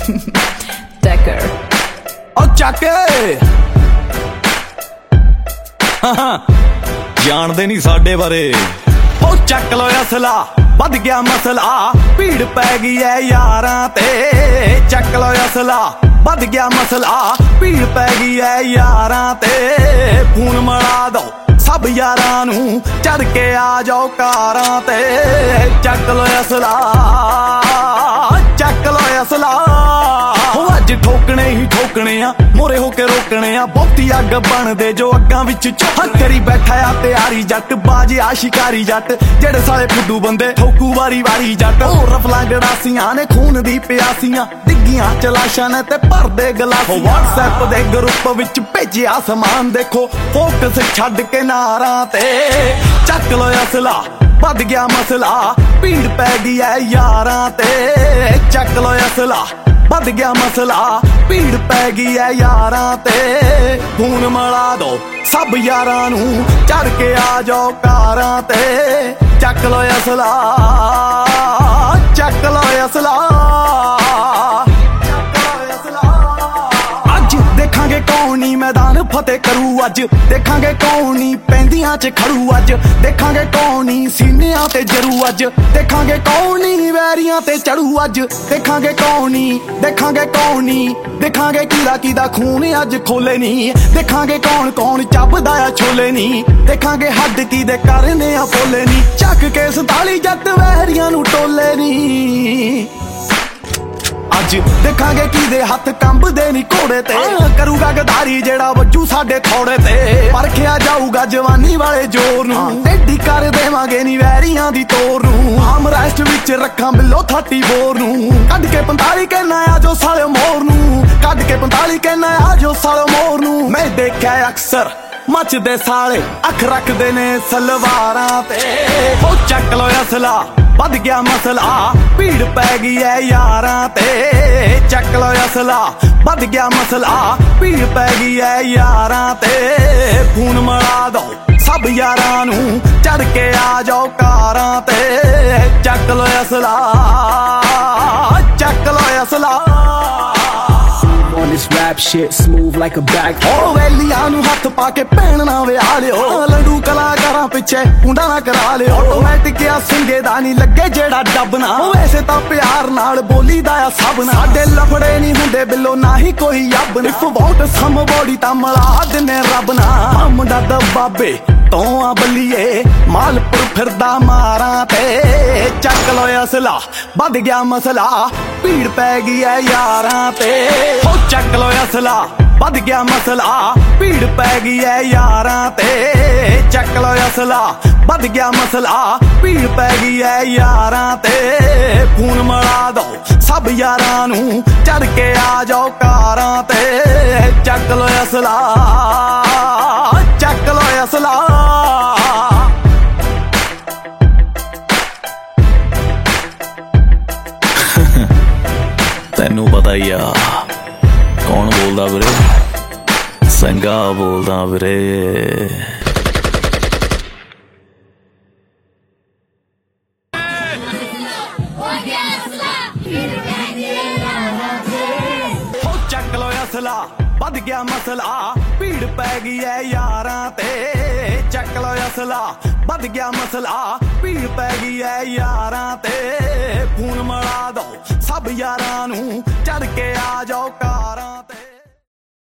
Decker ओ चाके जानदे नहीं साडे बारे ओ चक लो असला वध गया मसला भीड़ पै गई है यारां ते चक लो असला वध गया मसला भीड़ पै गई है यारां ते खून मड़ा दो सब यारां नू चढ़ के आ जाओ कारां ते चक लो असला चक लो असला अज ठोकने ही ठोकने आ मोरे होके रोकने आ बहुती अग बनदे जो अग्गां विच करी बैठा आ तैयारी जट बाजे आ शिकारी जट जेड़े साले फुद्दू बंदे ठोकू वारी वारी जट ओ रफलां गड़ासियां ने खून दी प्यासियां डिग्गियां चलाशां ने ते भरदे गलासियां व्हाट्सएप दे ग्रुप विच भेजिया समान देखो फोकस छड्ड के नारां ते चक लो असला वध गया मसला भीड़ पै गई है यारां ते चक लो असला वध गया मसला भीड़ पै गई है यारां ते खून मला दो सब यारां नू चढ़ के आ जाओ कारां ते चक लो असला चक लो असला अज देखांगे कौन नी मैदान फतेह करू अज देखांगे कौन नी पैंदियां च खड़ू अज देखांगे कौन नी सीनियां ते जरू अज देखांगे कौन नी वैरियां ते चढ़ू अज देखांगे कौन नी देखांगे कौन नी देखांगे किदा खून अज खोले नी देखांगे कौन कौन चबदा आ छोले नी देखांगे हद किदे करने आ फोले नी चक के 47 जट वैरियां नू टोले नी अज देखांगे किदे हथ कंबदे नी घोड़े ते करूगा गदारी जेड़ा वज्जू साडे थोड़े ते परखिया जाऊगा जवानी वाले जोर नू टेढ़ी कर देवांगे नी वैरियां दी तोर नू आम रेस्ट विच रखां बिलो 34 नू कढ के 45 कहना आ जो साले मोर नू कढ के 45 कहना आ जो साले मोर नू मैं देखा अक्सर मचदे साले अख रखदे ने सलवारां ते ओ चक लो असला वध गया मसला भीड़ पै गई है यारां ते चक लो असला वध गया मसला भीड़ पै गई है यारां ते खून मला दो सब यारां नू चढ़ के आ जाओ कारां ते चक लो असला चक लो असला On this rap shit smooth like a back ओ वेलियां नू हथ पाके भैन ना विआह लियो लड्डू कलाकारां पिछे कुंडा ना करा लियो ऑटोमैटिक आ सिंगे दा नहीं लगे जेड़ा डबना वैसे तां प्यार नाल बोली दा आ सबना साडे लफड़े नहीं हुंदे बिलो ना ही कोई अब इफ वांट सम बॉडी तां मला दिने रब ना मुंडा दबाबे तो आ बलिए मालपुर फिरदा मारां ते चक लो असला वध गया मसला भीड़ पै गई है यारां ते ओ चक लो असला वध गया मसला भीड़ पै गई है यारां ते चक लो असला वध गया मसला भीड़ पै गई है यारां ते खून मला दो सब यारां नू चढ़ के आ जाओ कारां ते चक लो असला चक लो असला तैनू पता ही आ कौन बोलदा वीरे संगा बोलदा वीरे चक लो असला वध गया मसला भीड़ पै गई है यारां ते चक लो असला वध गया मसला भीड़ पै गई है यारां ते खून मला दो सब यारां नू चढ़ के आ जाओ कारां ते